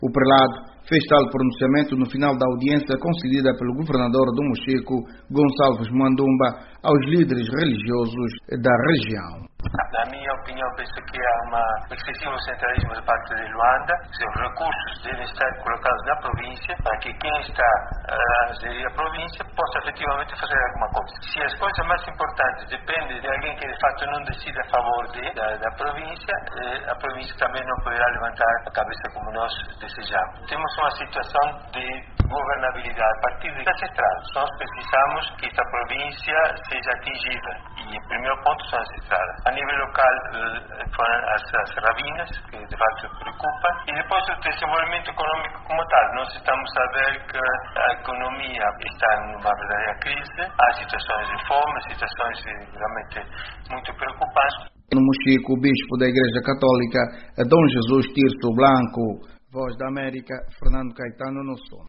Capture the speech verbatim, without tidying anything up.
O prelado fez tal pronunciamento no final da audiência concedida pelo governador do Mochico, Gonçalves Mwandumba, aos líderes religiosos da região. Na minha opinião, penso que há um excessivo centralismo da parte de Luanda. Os recursos devem estar colocados na província para que quem está a gerir a província possa efetivamente fazer alguma coisa. Se as coisas mais importantes dependem de alguém que de fato não decide a favor de, da, da província, a província também não poderá levantar a cabeça como nós desejamos. Temos uma situação de governabilidade a partir das estradas. Nós precisamos que esta província seja atingida e o primeiro ponto são as estradas. A nível local, as, as ravinas, que de fato preocupam, e depois o desenvolvimento econômico como tal. Nós estamos a ver que a economia está numa verdadeira crise, há situações de fome, situações realmente muito preocupantes. No Mochico, o bispo da Igreja Católica, Dom Jesus Tirso Blanco, Voz da América, Fernando Caetano no som.